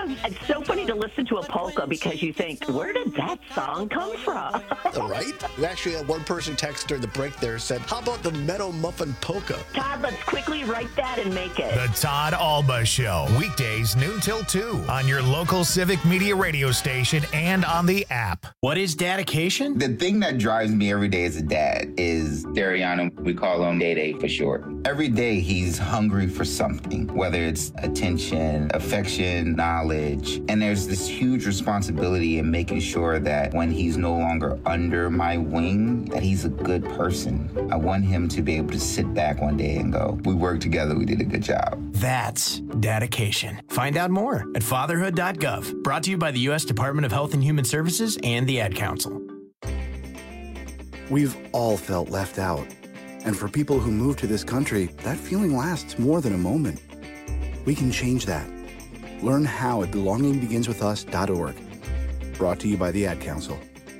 It's so funny to listen to a polka because you think, where did that song come from? Right? We actually had one person text during the break there said, how about the Meadow Muffin Polka? Todd, let's quickly write that and make it. The Todd Alba Show, weekdays noon till 2 on your local Civic Media radio station and on the app. What is dedication? The thing that drives me every day as a dad is Dariano. We call him Day for short. Every day he's hungry for something, whether it's attention, affection, knowledge. And there's this huge responsibility in making sure that when he's no longer under my wing, that he's a good person. I want him to be able to sit back one day and go, we worked together, we did a good job. That's dedication. Find out more at fatherhood.gov. Brought to you by the U.S. Department of Health and Human Services and the Ad Council. We've all felt left out. And for people who move to this country, that feeling lasts more than a moment. We can change that. Learn how at belongingbeginswithus.org. Brought to you by the Ad Council.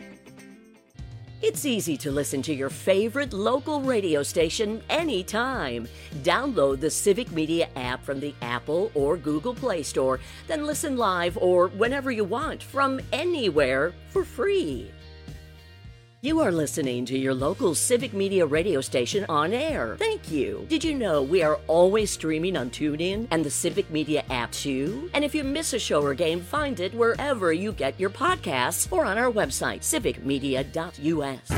It's easy to listen to your favorite local radio station anytime. Download the Civic Media app from the Apple or Google Play Store, then listen live or whenever you want from anywhere for free. You are listening to your local Civic Media radio station on air. Thank you. Did you know we are always streaming on TuneIn and the Civic Media app too? And if you miss a show or game, find it wherever you get your podcasts or on our website, civicmedia.us.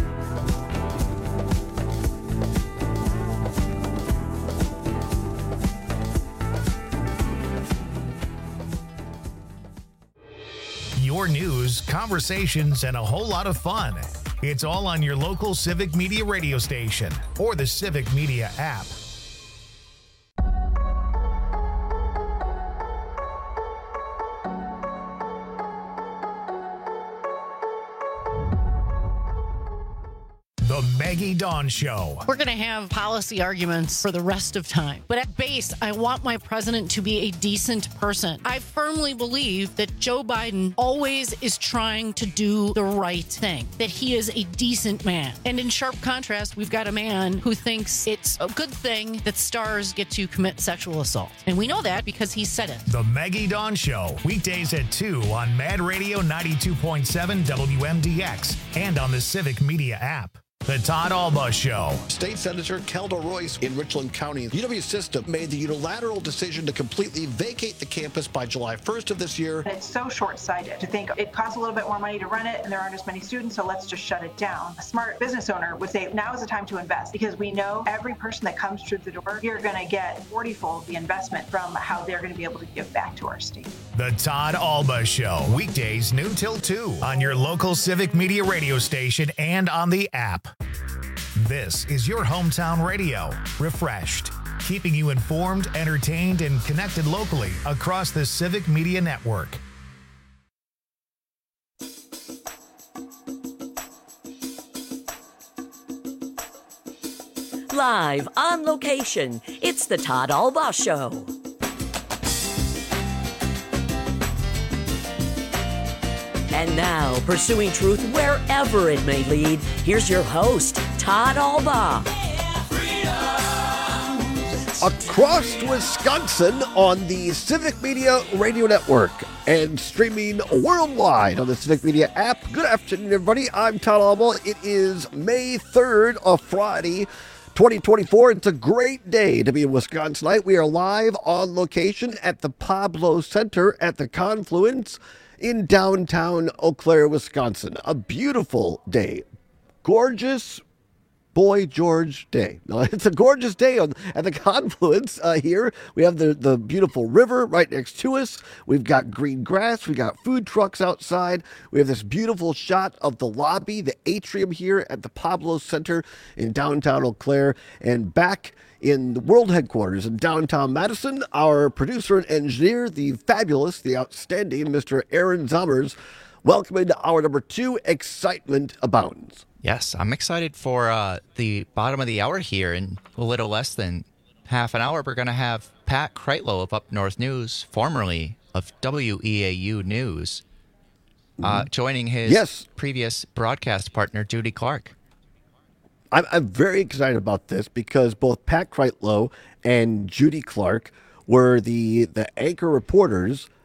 Your news, conversations, and a whole lot of fun. It's all on your local Civic Media radio station or the Civic Media app. The Maggie Dawn Show. We're going to have policy arguments for the rest of time. But at base, I want my president to be a decent person. I firmly believe that Joe Biden always is trying to do the right thing, that he is a decent man. And in sharp contrast, we've got a man who thinks it's a good thing that stars get to commit sexual assault. And we know that because he said it. The Maggie Dawn Show, weekdays at 2 on Mad Radio 92.7 WMDX and on the Civic Media app. The Todd Alba Show. State Senator Kelda Royce in Richland County. UW System made the unilateral decision to completely vacate the campus by July 1st of this year. It's so short-sighted to think it costs a little bit more money to run it and there aren't as many students, so let's just shut it down. A smart business owner would say now is the time to invest because we know every person that comes through the door, you're going to get 40-fold the investment from how they're going to be able to give back to our state. The Todd Alba Show, weekdays noon till 2 on your local Civic Media radio station and on the app. This is your hometown radio, refreshed, keeping you informed, entertained, and connected locally across the Civic Media Network. Live on location, it's the Todd Alba Show. And now, pursuing truth wherever it may lead, here's your host, Todd Alba. Across Wisconsin on the Civic Media Radio Network and streaming worldwide on the Civic Media app. Good afternoon, everybody. I'm Todd Alba. It is May 3rd, a Friday, 2024. It's a great day to be in Wisconsinite. We are live on location at the Pablo Center at the Confluence in downtown Eau Claire, Wisconsin. A beautiful day. Gorgeous Boy George Day. No, it's a gorgeous day at the Confluence here. We have the beautiful river right next to us. We've got green grass. We got food trucks outside. We have this beautiful shot of the lobby, the atrium here at the Pablo Center in downtown Eau Claire. And back in the world headquarters in downtown Madison, our producer and engineer, the fabulous, the outstanding Mr. Aaron Zommers. Welcome to hour number 2. Excitement abounds. Yes, I'm excited for the bottom of the hour here. In a little less than half an hour, we're going to have Pat Kreitlow of Up North News, formerly of WEAU News, joining his previous broadcast partner, Judy Clark. I'm very excited about this because both Pat Kreitlow and Judy Clark were the anchor reporters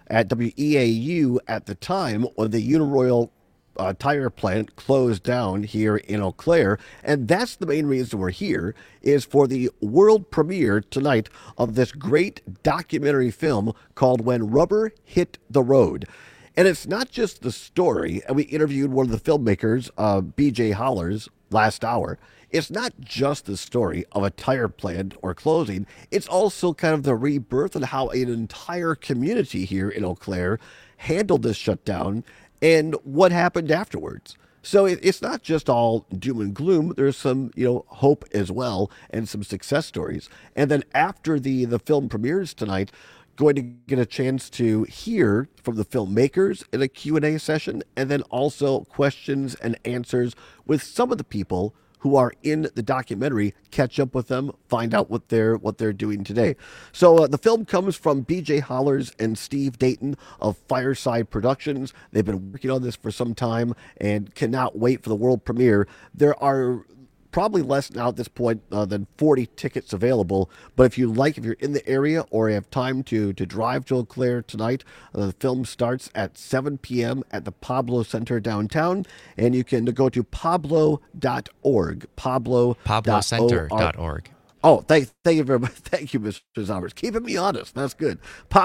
at WEAU at the time when the Uniroyal tire plant closed down here in Eau Claire, and that's the main reason we're here, is for the world premiere tonight of this great documentary film called When Rubber Hit the Road. And it's not just the story, and we interviewed one of the filmmakers, BJ Hollers, last hour. It's not just the story of a tire plant or closing, it's also kind of the rebirth and how an entire community here in Eau Claire handled this shutdown and what happened afterwards. So it's not just all doom and gloom. There's some, hope as well and some success stories. And then after the film premieres tonight, going to get a chance to hear from the filmmakers in a Q&A session, and then also questions and answers with some of the people who are in the documentary, catch up with them, find out what they're doing today. So the film comes from BJ Hollers and Steve Dayton of Fireside Productions. They've been working on this for some time and cannot wait for the world premiere. There are probably less now at this point than 40 tickets available. But if you're in the area or have time to drive to Eau Claire tonight, the film starts at 7 p.m. at the Pablo Center downtown. And you can go to pablo.org. Pablocenter.org. Oh, thank you very much. Thank you, Mr. Zommers. Keeping me honest. That's good.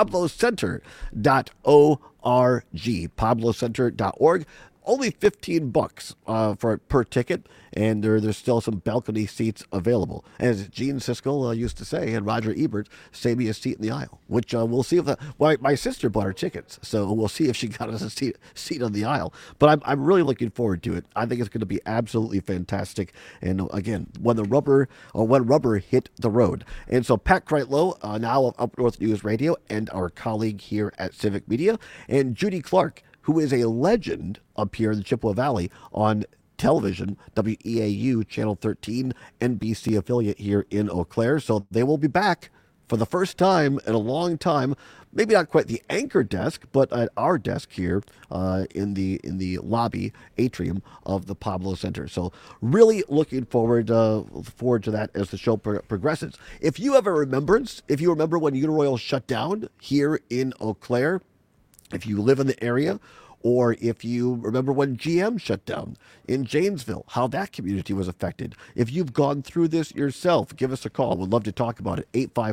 PabloCenter.org. PabloCenter.org. Only $15 per ticket, and there's still some balcony seats available. As Gene Siskel used to say, and Roger Ebert, save me a seat in the aisle, which we'll see if my sister bought her tickets, so we'll see if she got us a seat on the aisle. But I'm really looking forward to it. I think it's going to be absolutely fantastic. And again, when rubber hit the road. And so Pat Kreitlow, now of Up North News Radio, and our colleague here at Civic Media, and Judy Clark, who is a legend up here in the Chippewa Valley on television, WEAU Channel 13, NBC affiliate here in Eau Claire. So they will be back for the first time in a long time. Maybe not quite the anchor desk, but at our desk here in the lobby atrium of the Pablo Center. So really looking forward to that as the show progresses. If you have a remembrance, if you remember when Uniroyal shut down here in Eau Claire, if you live in the area, or if you remember when GM shut down in Janesville, how that community was affected. If you've gone through this yourself, give us a call. We'd love to talk about it.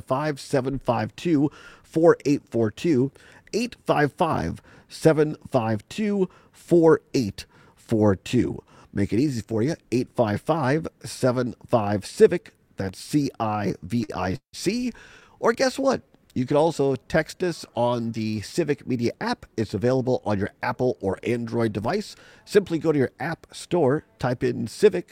855-752-4842. 855-752-4842. Make it easy for you. 855-75-CIVIC. That's CIVIC. Or guess what? You can also text us on the Civic Media app. It's available on your Apple or Android device. Simply go to your app store, type in Civic,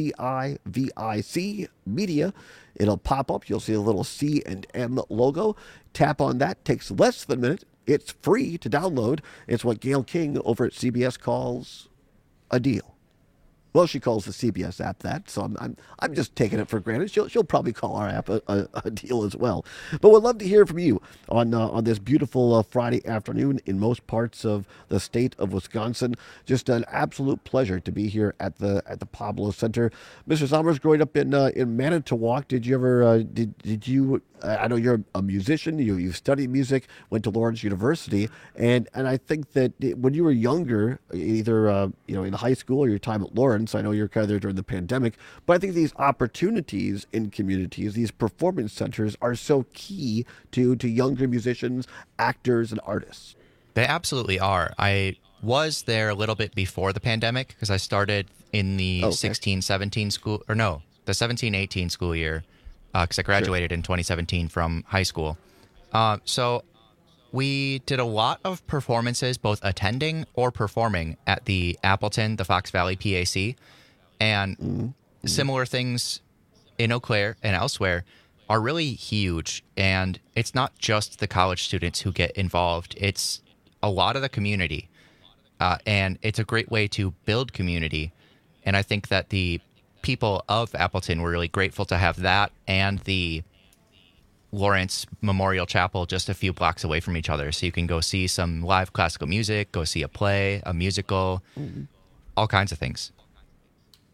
CIVIC, Media. It'll pop up. You'll see a little C and M logo. Tap on that. Takes less than a minute. It's free to download. It's what Gail King over at CBS calls a deal. Well, she calls the CBS app that, so I'm just taking it for granted. She'll probably call our app a deal as well. But we'd love to hear from you on this beautiful Friday afternoon in most parts of the state of Wisconsin. Just an absolute pleasure to be here at the Pablo Center. Mr. Zommers, growing up in Manitowoc, did you ever did you? I know you're a musician. You've studied music, went to Lawrence University, and I think that when you were younger, either in high school or your time at Lawrence, I know you're kind of there during the pandemic, but I think these opportunities in communities, these performance centers, are so key to younger musicians, actors, and artists. They absolutely are. I was there a little bit before the pandemic because I started in the 16-17 school, or no, the 17-18 school year. Because I graduated in 2017 from high school. So we did a lot of performances, both attending or performing at the Appleton, the Fox Valley PAC. And similar things in Eau Claire and elsewhere are really huge. And it's not just the college students who get involved. It's a lot of the community. And it's a great way to build community. And I think that the people of Appleton were really grateful to have that and the Lawrence Memorial Chapel just a few blocks away from each other. So you can go see some live classical music, go see a play, a musical, all kinds of things.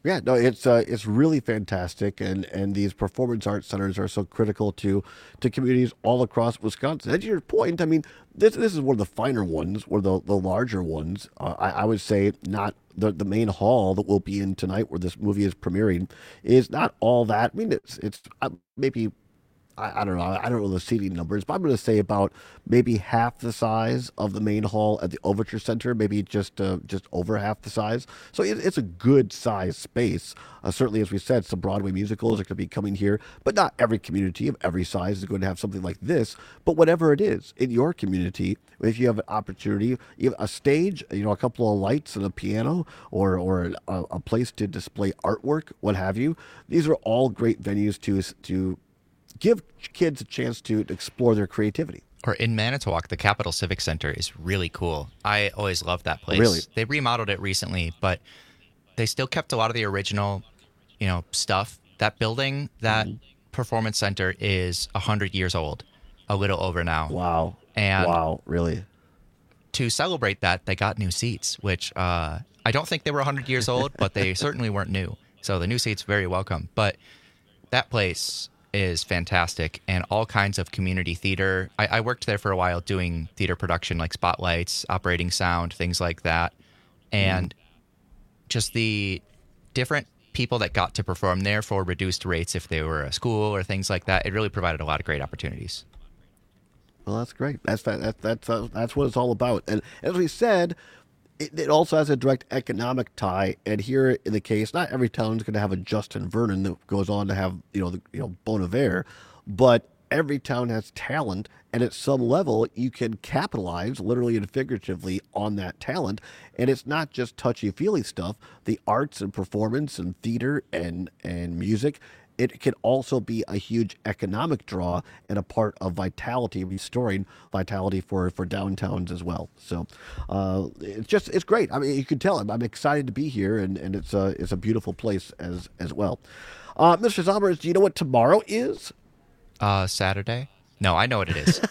Yeah, no, it's really fantastic, and these performance arts centers are so critical to communities all across Wisconsin. And to your point, I mean, this is one of the finer ones, one of the larger ones. I would say not the main hall that we'll be in tonight, where this movie is premiering, is not all that. I mean, it's maybe. I don't know. I don't know the seating numbers, but I'm going to say about maybe half the size of the main hall at the Overture Center, maybe just over half the size. So it's a good size space. Certainly, as we said, some Broadway musicals are going to be coming here, but not every community of every size is going to have something like this. But whatever it is in your community, if you have an opportunity, you have a stage, a couple of lights and a piano, or a place to display artwork, what have you, these are all great venues to give kids a chance to explore their creativity. Or in Manitowoc, the Capitol Civic Center is really cool. I always loved that place. Really? They remodeled it recently, but they still kept a lot of the original, stuff. That building, that performance center is 100 years old, a little over now. Wow. And wow, really? To celebrate that, they got new seats, which I don't think they were 100 years old, but they certainly weren't new. So the new seats, very welcome. But that place is fantastic, and all kinds of community theater. I worked there for a while doing theater production, like spotlights, operating sound, things like that. And just the different people that got to perform there for reduced rates if they were a school or things like that, it really provided a lot of great opportunities. Well, that's great. That's what it's all about. And as we said, it also has a direct economic tie. And here in the case, not every town is going to have a Justin Vernon that goes on to have Bon Iver, but every town has talent, and at some level you can capitalize, literally and figuratively, on that talent. And it's not just touchy-feely stuff. The arts and performance and theater and music, it can also be a huge economic draw and a part of vitality, restoring vitality for downtowns as well. So it's great. I mean, you can tell I'm excited to be here, and it's a beautiful place as well. Mr. Zombers, do you know what tomorrow is? Saturday? No, I know what it is.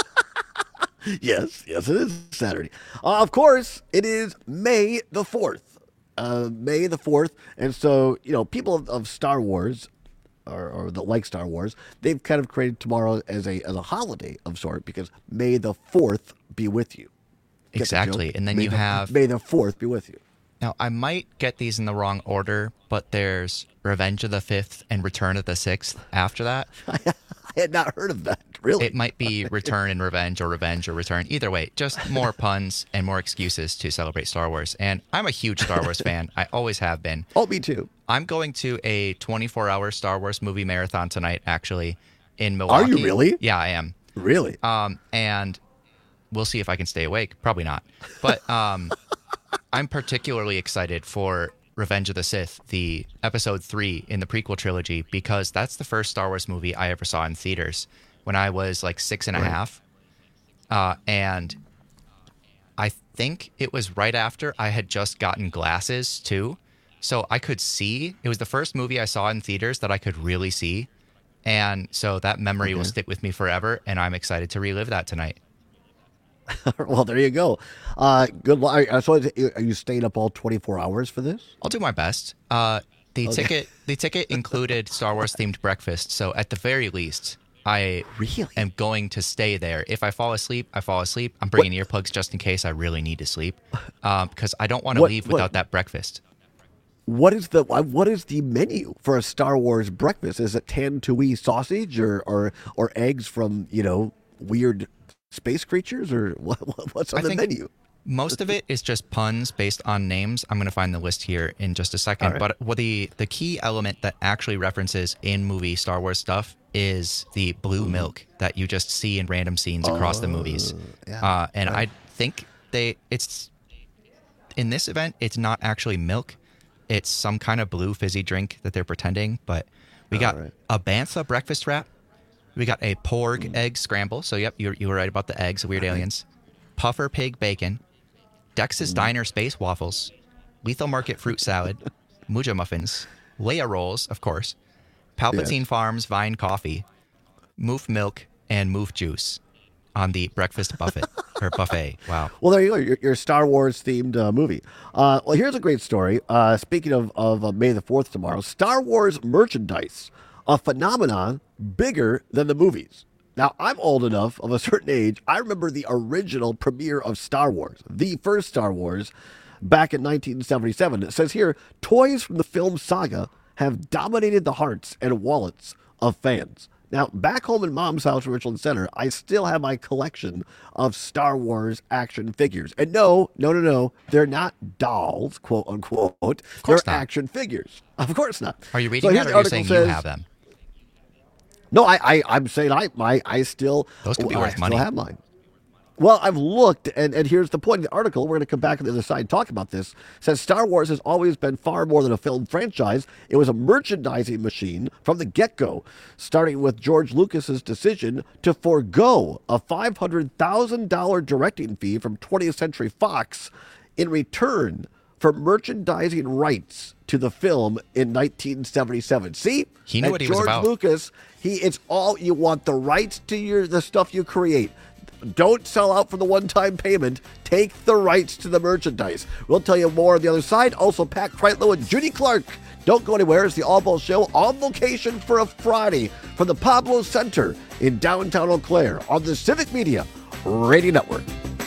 Yes, it is Saturday. Of course, it is May the 4th. May the 4th. And so, people of Star Wars, or that like Star Wars, they've kind of created tomorrow as a holiday of sort, because May the 4th be with you. Exactly. And then May the 4th be with you. Now, I might get these in the wrong order, but there's Revenge of the 5th and Return of the 6th after that. I had not heard of that, really. It might be Return and Revenge or Return. Either way, just more puns and more excuses to celebrate Star Wars. And I'm a huge Star Wars fan. I always have been. Oh, me too. I'm going to a 24-hour Star Wars movie marathon tonight, actually, in Milwaukee. Are you really? Yeah, I am. Really? And we'll see if I can stay awake. Probably not. But I'm particularly excited for Revenge of the Sith, the episode 3 in the prequel trilogy, because that's the first Star Wars movie I ever saw in theaters when I was like 6 and a half. And I think it was right after I had just gotten glasses too. So I could see. It was the first movie I saw in theaters that I could really see. And so that memory will stick with me forever, and I'm excited to relive that tonight. Well, there you go. Good luck. So are you staying up all 24 hours for this? I'll do my best. The ticket included Star Wars themed breakfast, so at the very least, I am going to stay there. If I fall asleep, I fall asleep. I'm bringing earplugs just in case I really need to sleep, because I don't want to leave without that breakfast. What is the menu for a Star Wars breakfast? Is it Tantoui sausage or eggs from weird space creatures, or what's on the menu? Most of it is just puns based on names. I'm going to find the list here in just a second. Right. But the key element that actually references in movie Star Wars stuff is the blue milk that you just see in random scenes across the movies. Yeah, I think it's in this event, it's not actually milk. It's some kind of blue fizzy drink that they're pretending. But we got a Bantha breakfast wrap. We got a porg egg scramble. So, yep, you were right about the eggs, weird aliens. Puffer pig bacon. Dex's Diner space waffles. Lethal Market fruit salad. Muja muffins. Leia rolls, of course. Palpatine Farms Vine coffee. Moof milk and moof juice. on the breakfast buffet or buffet. Wow. Well, there you go. Your Star Wars themed movie. Well, here's a great story. Speaking of May the 4th tomorrow, Star Wars merchandise, a phenomenon bigger than the movies. Now, I'm old enough, of a certain age, I remember the original premiere of Star Wars, the first Star Wars, back in 1977. It says here, toys from the film saga have dominated the hearts and wallets of fans. Now, back home in Mom's house in Richland Center, I still have my collection of Star Wars action figures. And no, they're not dolls, quote unquote. They're action figures. Of course not. Are you reading that, or are you saying you have them? No, I'm saying I still... Those could be worth money. I still have mine. Well, I've looked, and here's the point of the article. We're going to come back on the other side and talk about this. It says Star Wars has always been far more than a film franchise. It was a merchandising machine from the get-go, starting with George Lucas's decision to forego a $500,000 directing fee from 20th Century Fox in return for merchandising rights to the film in 1977. See? He knew what he was about. George Lucas, it's all you want, the rights to the stuff you create. Don't sell out for the one-time payment. Take the rights to the merchandise. We'll tell you more on the other side. Also, Pat Kreitlow and Judy Clark. Don't go anywhere. It's the All Ball Show on location for a Friday from the Pablo Center in downtown Eau Claire on the Civic Media Radio Network.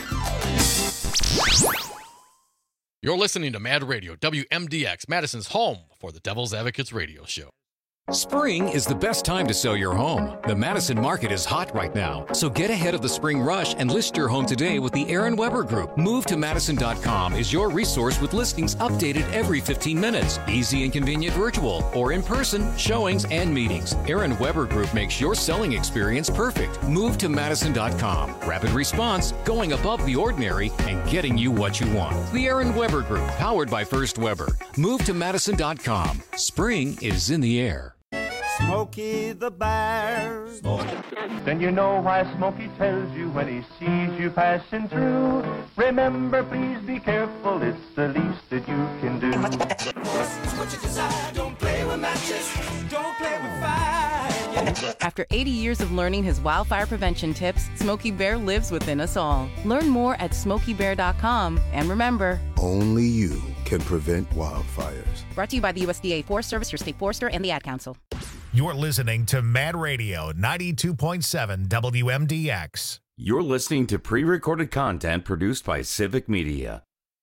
You're listening to Mad Radio, WMDX, Madison's home for the Devil's Advocates radio show. Spring is the best time to sell your home. The Madison market is hot right now, so get ahead of the spring rush and list your home today with the Aaron Weber Group. MoveToMadison.com is your resource with listings updated every 15 minutes. Easy and convenient virtual or in-person showings and meetings. Aaron Weber Group makes your selling experience perfect. MoveToMadison.com. Rapid response, going above the ordinary, and getting you what you want. The Aaron Weber Group, powered by First Weber. MoveToMadison.com. Spring is in the air. Smokey the Bear. Then you know why Smokey tells you when he sees you passing through. Remember, please be careful, it's the least that you can do. What you desire, don't play with matches, don't play with fire. After 80 years of learning his wildfire prevention tips, Smokey Bear lives within us all. Learn more at SmokeyBear.com. And remember, only you can prevent wildfires. Brought to you by the USDA Forest Service, your state forester, and the Ad Council. You're listening to Mad Radio 92.7 WMDX. You're listening to pre-recorded content produced by Civic Media.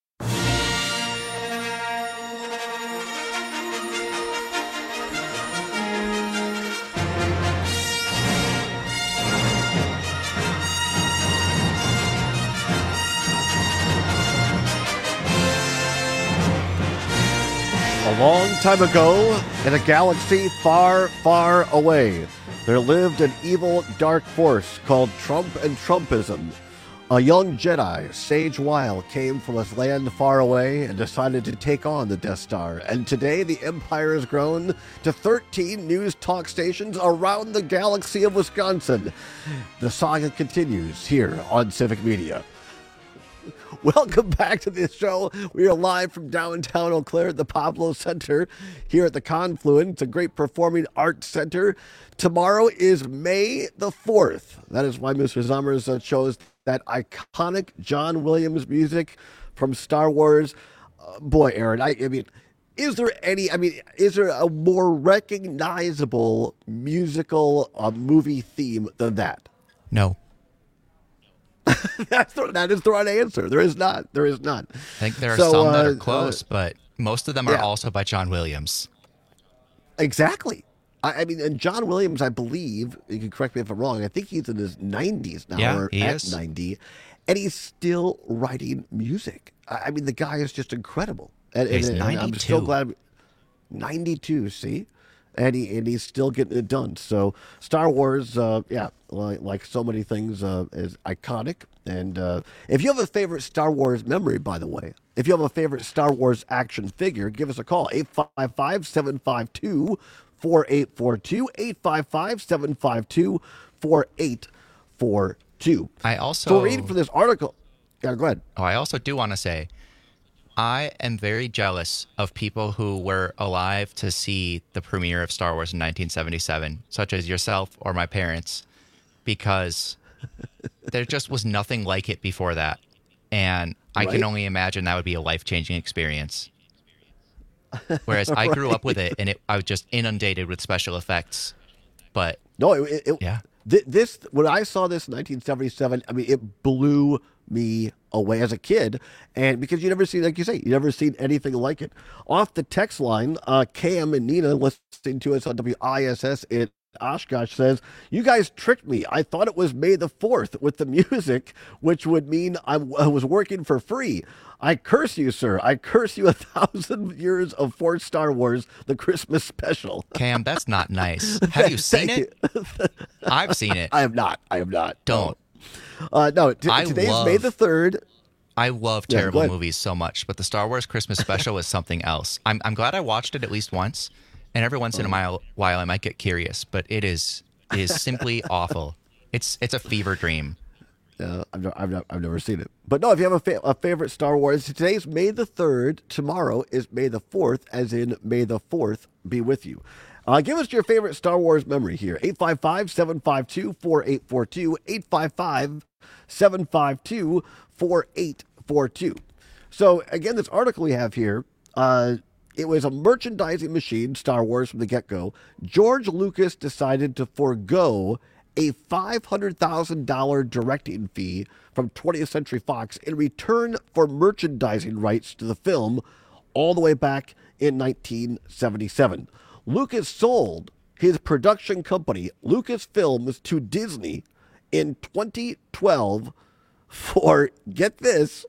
A long time ago, in a galaxy far, far away, there lived an evil dark force called Trump and Trumpism. A young Jedi, Sage Weil, came from a land far away and decided to take on the Death Star. And today, the Empire has grown to 13 news talk stations around the galaxy of Wisconsin. The saga continues here on Civic Media. Welcome back to this show. We are live from downtown Eau Claire at the Pablo Center here at the Confluence, a great performing arts center. Tomorrow is May the 4th. That is why Mr. Zummers chose that iconic John Williams music from Star Wars. Boy, Aaron, I mean, is there a more recognizable musical movie theme than that? No. That is the right answer. There is not. I think there are some that are close, but most of them are also by John Williams. Exactly. I mean, and John Williams, I believe, you can correct me if I'm wrong, I think he's in his 90s now, or at 90, and he's still writing music. I mean, the guy is just incredible. And he's 92. I'm so glad. 92, see? And he's still getting it done. So Star Wars, like so many things, is iconic. And if you have a favorite Star Wars memory, by the way, if you have a favorite Star Wars action figure, give us a call, 855-752-4842, 855-752-4842. So read from this article. Yeah, go ahead. Oh, I also do want to say, I am very jealous of people who were alive to see the premiere of Star Wars in 1977, such as yourself or my parents, because there just was nothing like it before that. And I can only imagine that would be a life-changing experience. Whereas I grew up with it, and I was just inundated with special effects. But no, yeah. This when I saw this in 1977, I mean, it blew me away as a kid, and because you never seen, like you say, you never seen anything like it. Off the text line, Cam and Nina listening to us on WISS in Oshkosh says, "You guys tricked me. I thought it was May the 4th with the music, which would mean I was working for free. I curse you, sir. I curse you 1,000 years of Force Star Wars, the Christmas special." Cam, that's not nice. Have you seen it? I've seen it. I have not. Don't. No, today's May the 3rd. I love terrible movies so much, but the Star Wars Christmas special is something else. I'm glad I watched it at least once, and every once in a while I might get curious, but it is simply awful. It's a fever dream. I've never seen it. But no, if you have a favorite Star Wars, today's May the 3rd. Tomorrow is May the 4th, as in May the 4th be with you. Give us your favorite Star Wars memory here. 855-752-4842. 855-752-4842. So, again, this article we have here, it was a merchandising machine, Star Wars, from the get-go. George Lucas decided to forego a $500,000 directing fee from 20th Century Fox in return for merchandising rights to the film all the way back in 1977. Lucas sold his production company, Lucasfilms, to Disney in 2012 for, get this,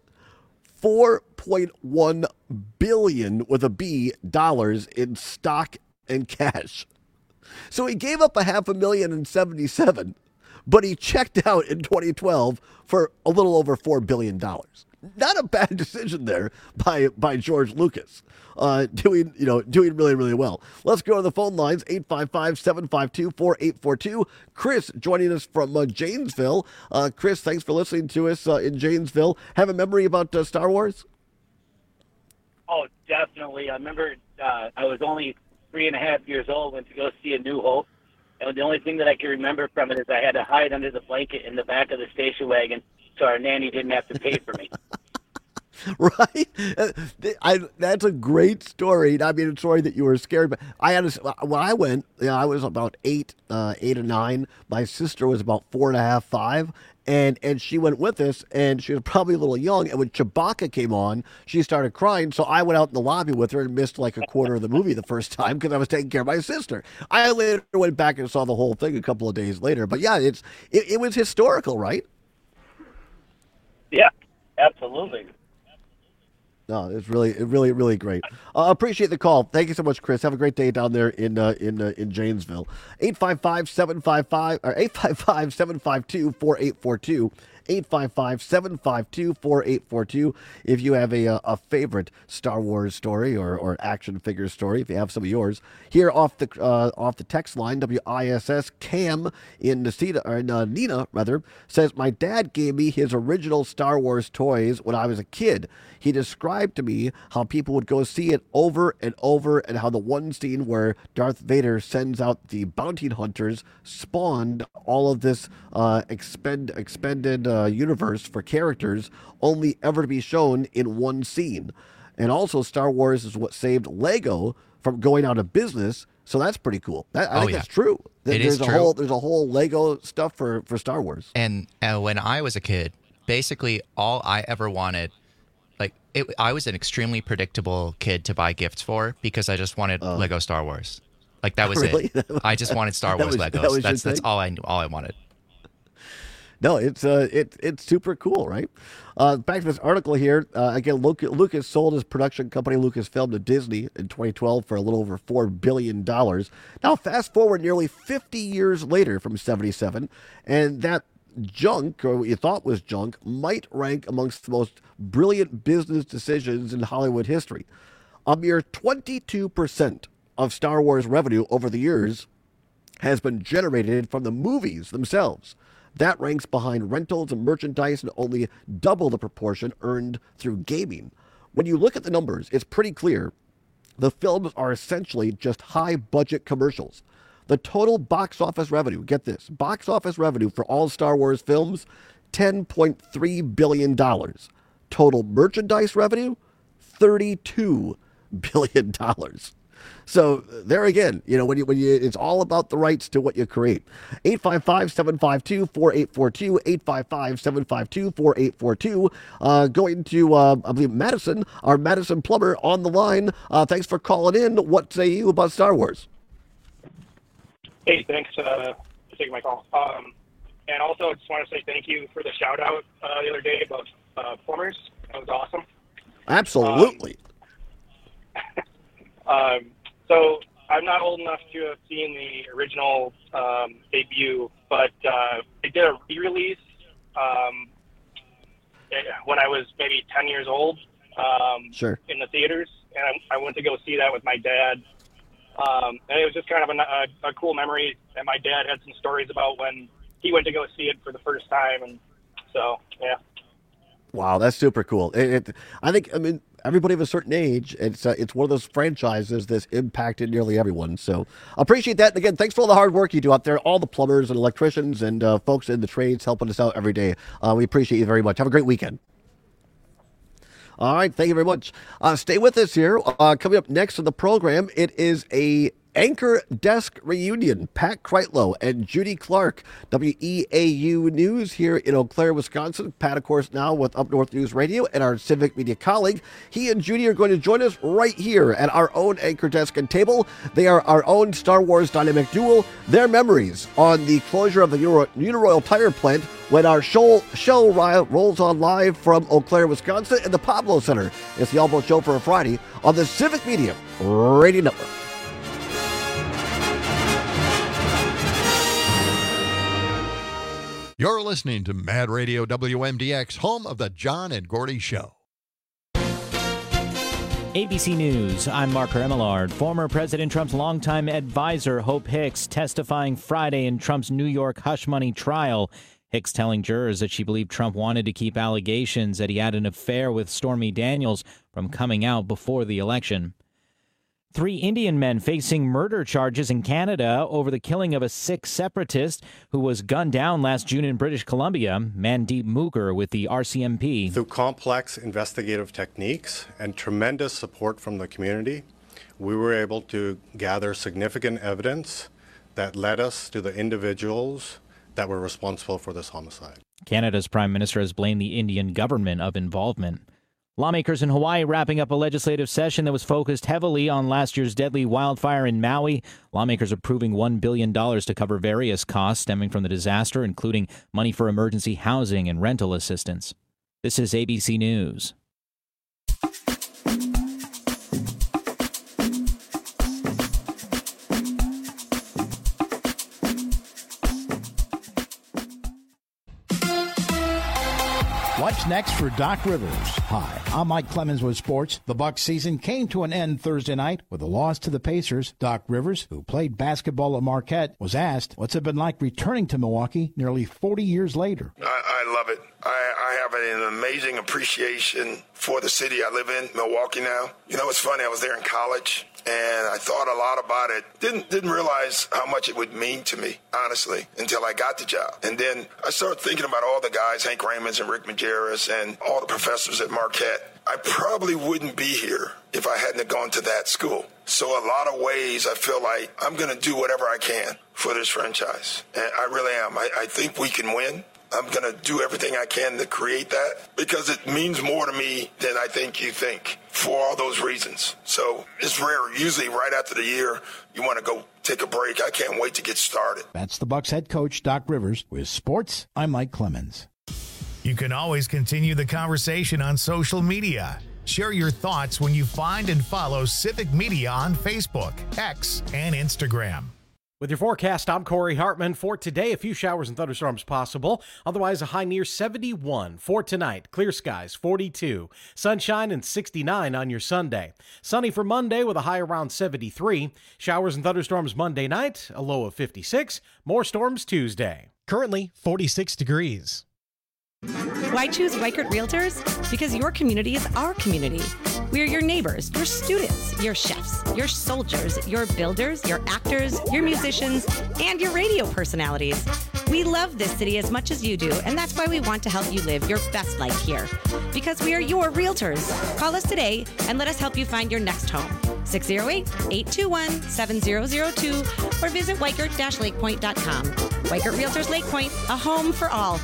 $4.1 billion with a B dollars in stock and cash. So he gave up $500,000 in 77, but he checked out in 2012 for a little over $4 billion. Not a bad decision there by George Lucas. Doing really, really well. Let's go to the phone lines, 855-752-4842. Chris joining us from Janesville. Chris, thanks for listening to us in Janesville. Have a memory about Star Wars? Oh, definitely. I remember I was only 3.5 years old, went to go see A New Hope, and the only thing that I can remember from it is I had to hide under the blanket in the back of the station wagon so our nanny didn't have to pay for me. Right? That's a great story. I mean, a story that you were scared, but when I went, I was about 8 or 9. My sister was about 4.5, 5. And she went with us, and she was probably a little young. And when Chewbacca came on, she started crying. So I went out in the lobby with her and missed like a quarter of the movie the first time because I was taking care of my sister. I later went back and saw the whole thing a couple of days later. But yeah, it was historical, right? Yeah, absolutely. No, it's really great. Appreciate the call. Thank you so much, Chris. Have a great day down there in Janesville. 855-752-4842. 855-752-4842. If you have a favorite Star Wars story or action figure story, if you have some of yours, here off the text line, WISS, Cam in Nina says, "My dad gave me his original Star Wars toys when I was a kid. He described to me how people would go see it over and over, and how the one scene where Darth Vader sends out the bounty hunters spawned all of this expended universe for characters only ever to be shown in one scene. And also, Star Wars is what saved Lego from going out of business. So that's pretty cool. I think that's true. There's a whole Lego stuff for Star Wars. And when I was a kid, basically all I ever wanted, I was an extremely predictable kid to buy gifts for because I just wanted Lego Star Wars. Like that was Really? it. I just wanted Star Wars Legos. That's all I wanted. No, it's super cool, right? Back to this article here. Again, Lucas sold his production company Lucasfilm to Disney in 2012 for a little over $4 billion. Now, fast forward nearly 50 years later from 77, and that junk, or what you thought was junk, might rank amongst the most brilliant business decisions in Hollywood history. A mere 22% of Star Wars revenue over the years has been generated from the movies themselves. That ranks behind rentals and merchandise and only double the proportion earned through gaming. When you look at the numbers, it's pretty clear the films are essentially just high-budget commercials. The total box office revenue, get this, box office revenue for all Star Wars films, $10.3 billion. Total merchandise revenue, $32 billion. So there again, when you it's all about the rights to what you create. 855-752-4842, 855-752-4842. Going to, I believe, Madison, our Madison plumber on the line. Thanks for calling in. What say you about Star Wars? Hey, thanks for taking my call. And also, I just want to say thank you for the shout out the other day about plumbers. That was awesome. Absolutely. So I'm not old enough to have seen the original debut, but they did a re-release when I was maybe 10 years old Sure. in the theaters, and I went to go see that with my dad. And it was just kind of a cool memory, and my dad had some stories about when he went to go see it for the first time, and so, yeah. Wow, that's super cool. I think everybody of a certain age, it's one of those franchises that's impacted nearly everyone. So appreciate that. And again, thanks for all the hard work you do out there, all the plumbers and electricians and folks in the trades helping us out every day. We appreciate you very much. Have a great weekend. All right, thank you very much. Stay with us here. Coming up next on the program, it is a Anchor Desk Reunion. Pat Kreitlow and Judy Clark, WEAU News here in Eau Claire, Wisconsin. Pat, of course, now with Up North News Radio and our Civic Media colleague. He and Judy are going to join us right here at our own Anchor Desk and Table. They are our own Star Wars dynamic duel. Their memories on the closure of the Uniroyal Tire Plant when our show rolls on live from Eau Claire, Wisconsin at the Pablo Center. It's the Elbow Show for a Friday on the Civic Media Radio Network. You're listening to Mad Radio WMDX, home of the John and Gordy Show. ABC News, I'm Mark Remillard. Former President Trump's longtime advisor, Hope Hicks, testifying Friday in Trump's New York hush money trial. Hicks telling jurors that she believed Trump wanted to keep allegations that he had an affair with Stormy Daniels from coming out before the election. 3 Indian men facing murder charges in Canada over the killing of a Sikh separatist who was gunned down last June in British Columbia. Mandeep Muker with the RCMP. Through complex investigative techniques and tremendous support from the community, we were able to gather significant evidence that led us to the individuals that were responsible for this homicide. Canada's Prime Minister has blamed the Indian government of involvement. Lawmakers in Hawaii wrapping up a legislative session that was focused heavily on last year's deadly wildfire in Maui. Lawmakers approving $1 billion to cover various costs stemming from the disaster, including money for emergency housing and rental assistance. This is ABC News. What's next for Doc Rivers? Hi, I'm Mike Clemens with sports. The Bucs season came to an end Thursday night with a loss to the Pacers. Doc Rivers, who played basketball at Marquette, was asked what's it been like returning to Milwaukee nearly 40 years later. I love it. I have an amazing appreciation for the city I live in, Milwaukee now. You know, it's funny, I was there in college, and I thought a lot about it. Didn't realize how much it would mean to me, honestly, until I got the job. And then I started thinking about all the guys, Hank Raymonds and Rick Majerus, and all the professors at Marquette. I probably wouldn't be here if I hadn't gone to that school. So a lot of ways I feel like I'm going to do whatever I can for this franchise. And I really am. I think we can win. I'm going to do everything I can to create that because it means more to me than I think you think for all those reasons. So it's rare. Usually right after the year, you want to go take a break. I can't wait to get started. That's the Bucs head coach, Doc Rivers. With sports, I'm Mike Clemens. You can always continue the conversation on social media. Share your thoughts when you find and follow Civic Media on Facebook, X, and Instagram. With your forecast, I'm Corey Hartman. For today, a few showers and thunderstorms possible. Otherwise, a high near 71. For tonight, clear skies, 42. Sunshine and 69 on your Sunday. Sunny for Monday with a high around 73. Showers and thunderstorms Monday night, a low of 56. More storms Tuesday. Currently, 46 degrees. Why choose Weichert Realtors? Because your community is our community. We are your neighbors, your students, your chefs, your soldiers, your builders, your actors, your musicians, and your radio personalities. We love this city as much as you do, and that's why we want to help you live your best life here. Because we are your realtors. Call us today and let us help you find your next home. 608-821-7002 or visit Weichert-lakepoint.com. Weichert Realtors Lake Point, a home for all.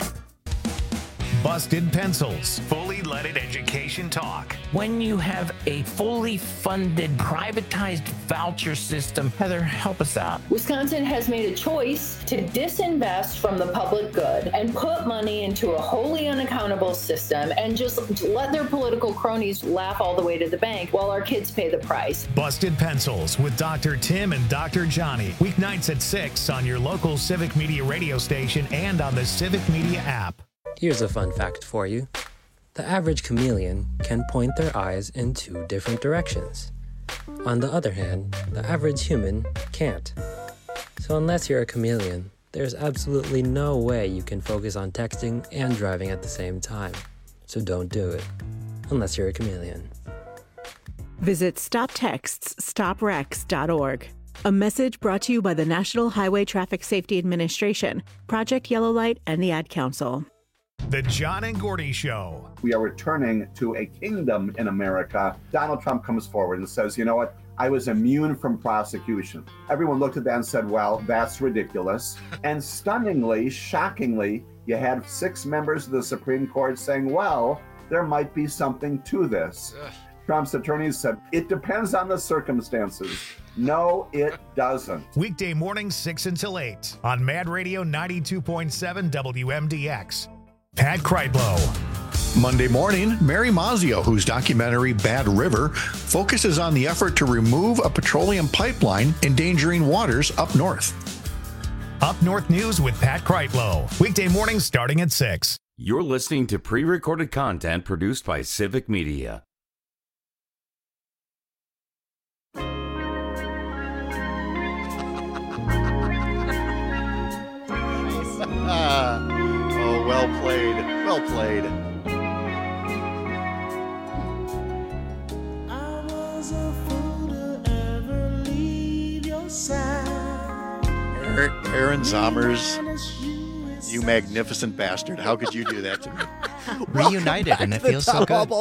Busted Pencils, fully leaded education talk. When you have a fully funded, privatized voucher system, Heather, help us out. Wisconsin has made a choice to disinvest from the public good and put money into a wholly unaccountable system and just let their political cronies laugh all the way to the bank while our kids pay the price. Busted Pencils with Dr. Tim and Dr. Johnny. Weeknights at 6 on your local Civic Media radio station and on the Civic Media app. Here's a fun fact for you. The average chameleon can point their eyes in 2 different directions. On the other hand, the average human can't. So unless you're a chameleon, there's absolutely no way you can focus on texting and driving at the same time. So don't do it, unless you're a chameleon. Visit StopTextsStopWrecks.org. A message brought to you by the National Highway Traffic Safety Administration, Project Yellow Light, and the Ad Council. The John and Gordy Show. We are returning to a kingdom in America. Donald Trump comes forward and says, you know what? I was immune from prosecution. Everyone looked at that and said, well, that's ridiculous. And stunningly, shockingly, you had 6 members of the Supreme Court saying, well, there might be something to this. Trump's attorneys said, it depends on the circumstances. No, it doesn't. Weekday mornings 6 until 8 on Mad Radio 92.7 WMDX. Pat Kreitlow. Monday morning, Mary Mazzio, whose documentary Bad River focuses on the effort to remove a petroleum pipeline endangering waters up north. Up North News with Pat Kreitlow. Weekday mornings starting at 6. You're listening to pre-recorded content produced by Civic Media. Oh, well played. Well played. I was a fool to ever leave your side. Aaron Zommers, you magnificent bastard. How could you do that to me? Reunited, and it feels so good.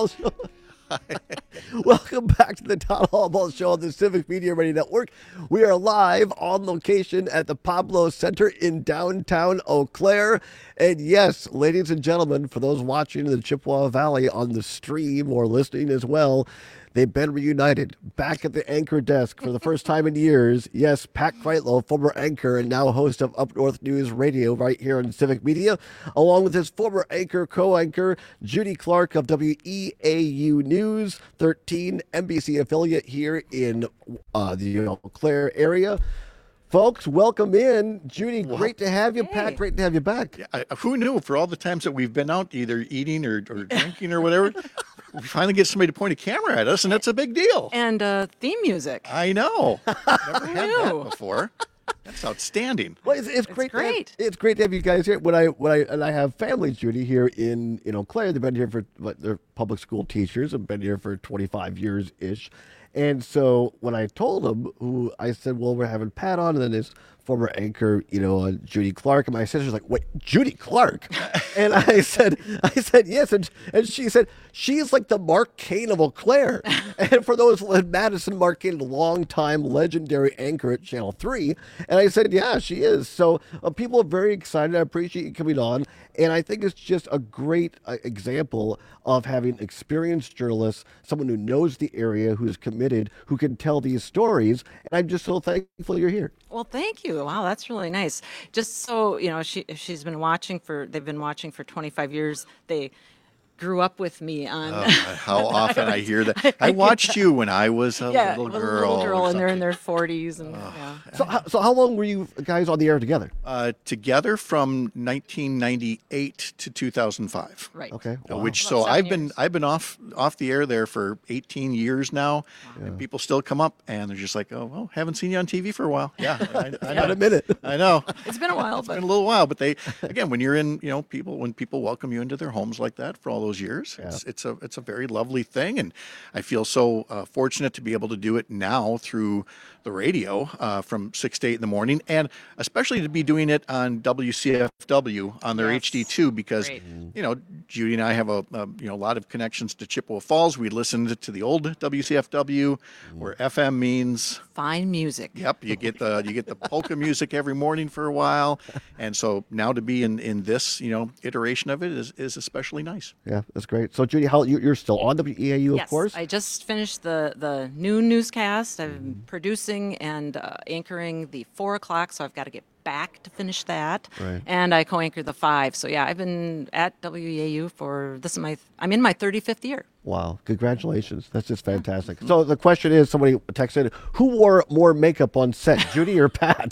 Welcome back to the Town Hall Ball Show on the Civic Media Radio Network. We are live on location at the Pablo Center in downtown Eau Claire. And yes, ladies and gentlemen, for those watching in the Chippewa Valley on the stream or listening as well, they've been reunited back at the anchor desk for the first time in years. Yes, Pat Kreitlow, former anchor and now host of Up North News Radio right here on Civic Media, along with his former anchor, co-anchor, Judy Clark of WEAU News 13, NBC affiliate here in the Eau Claire area. Folks, welcome in. Judy, great to have you. Pat, great to have you back. Yeah, who knew for all the times that we've been out either eating or drinking or whatever, we finally get somebody to point a camera at us, and that's a big deal. And theme music. I know. Never had that before. That's outstanding. Well, it's great. It's great to have you guys here. When I have family, Judy, here in Eau Claire. They've been here for they're public school teachers and been here for 25 years ish. And so when I told them, who I said, well, we're having Pat on, and then his former anchor, Judy Clark, and my sister's like, wait, Judy Clark? And I said yes, and she said she's like the Mark Kane of Eau Claire. And for those in Madison, Mark Kane, a longtime legendary anchor at Channel 3, and I said, yeah, she is. So people are very excited. I appreciate you coming on, and I think it's just a great example of having experienced journalists, someone who knows the area, who's committed, who can tell these stories, and I'm just so thankful you're here. Well, thank you. Wow, that's really nice. Just so, she's been watching they've been watching for 25 years. They grew up with me on. How often I hear that. I watched you when I was a little girl. And they're in their 40s. And So how long were you guys on the air together? Together from 1998 to 2005. Right. Okay. Wow. I've been off off the air there for 18 years now, and people still come up and they're just like, "Oh, well, haven't seen you on TV for a while." Yeah, I know. Not a minute. I know. It's been a while, It's but been a little while, but they, again, when you're in, when people welcome you into their homes like that for all those years, it's a very lovely thing, and I feel so fortunate to be able to do it now through the radio from 6 to 8 in the morning, and especially to be doing it on WCFW on their HD2 because Judy and I have a lot of connections to Chippewa Falls. We listened to the old WCFW, where FM means fine music. Yep, you get the polka music every morning for a while, and so now to be in this iteration of it is especially nice. Yeah, that's great. So Judy, you're still on WEAU, yes, of course. I just finished the noon newscast. I'm producing and anchoring the 4 o'clock, so I've got to get back to finish that. Right. And I co-anchor the 5. So yeah, I've been at WEAU I'm in my 35th year. Wow, congratulations. That's just fantastic. So the question is, somebody texted, who wore more makeup on set, Judy or Pat?